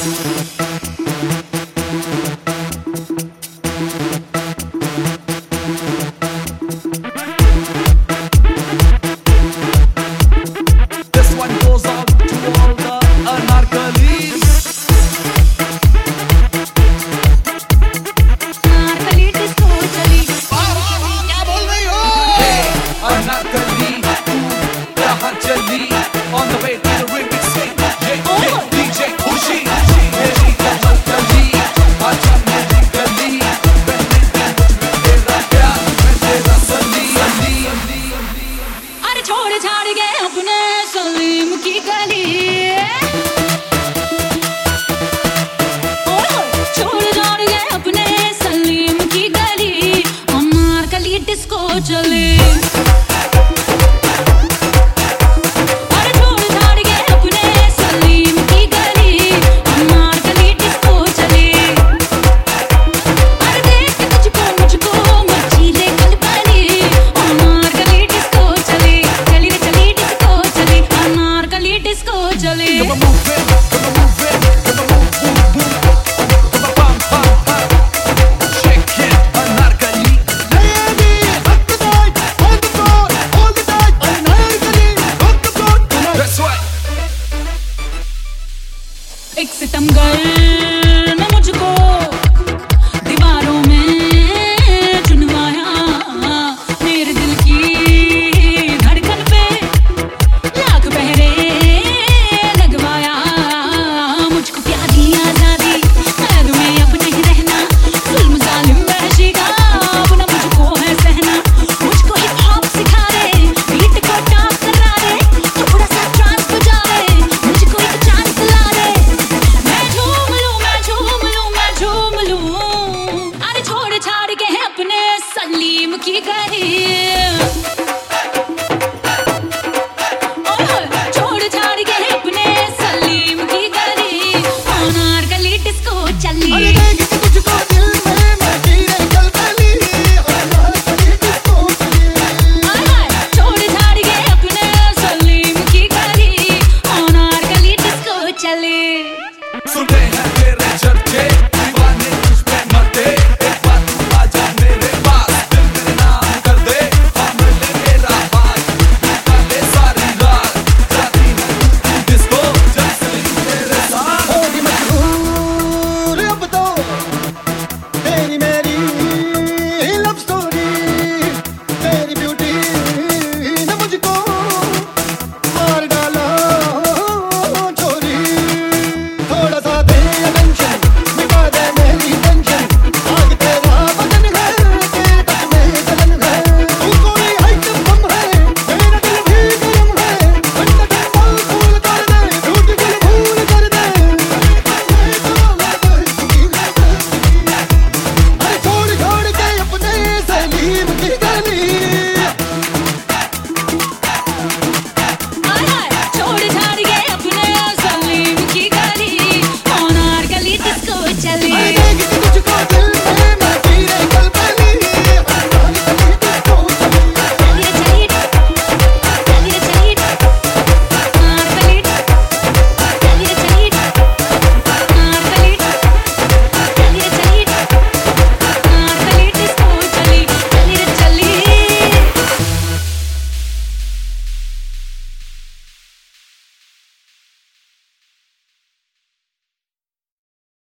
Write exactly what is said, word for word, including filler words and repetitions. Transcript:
On the way to the remix stage, yeah, yeah, D J Khushi, मेरी कमल कली, आजा मेरी गली, बहने दे मुझमें तेरा प्यार, मैं तेरा सली, सली। अरे छोड़ छाड़ गए अपने सलीम की गली, छोड़ छाड़ गए अपने सलीम की गली, अनारकली डिस्को चले। Come on, move it, come on, move it, come on, move, move, move. Come on, bam, bam, bam. Shake it, Anarkali. Baby, rock the night, on the floor, all the night. Anarkali, rock the floor tonight. That's right. एक सितमगर ने मुझको दीवारों में चुनवाया, मेरे दिल की धड़कन पे लाख पहरे लगवाया। मुझको क्या दी आजादी, कैद में अब नहीं रहना, जुल्म जालिम वहशी का अब ना मुझको है सहना। मुझको हिप हॉप सिखा दे, बीट को टॉप करा दे, थोड़ा सा ट्रांस बजा दे, मुझको एक चांस ला दे। मैं झूम लूं, मैं झूम लूं, मैं झूम लूं। अरे छोड़ छाड़ के है अपने सलीम की गली, छोड़ छाड़ के है अपने सलीम की गली, अनारकली डिस्को चली। अरे देख के तुझको दिल में मैं गिरे कलकली, अनारकली डिस्को चली। हाय हाय, छोड़ छाड़ के अपने सलीम की गली, अनारकली डिस्को चली। सुने हैं तेरे चर्चे,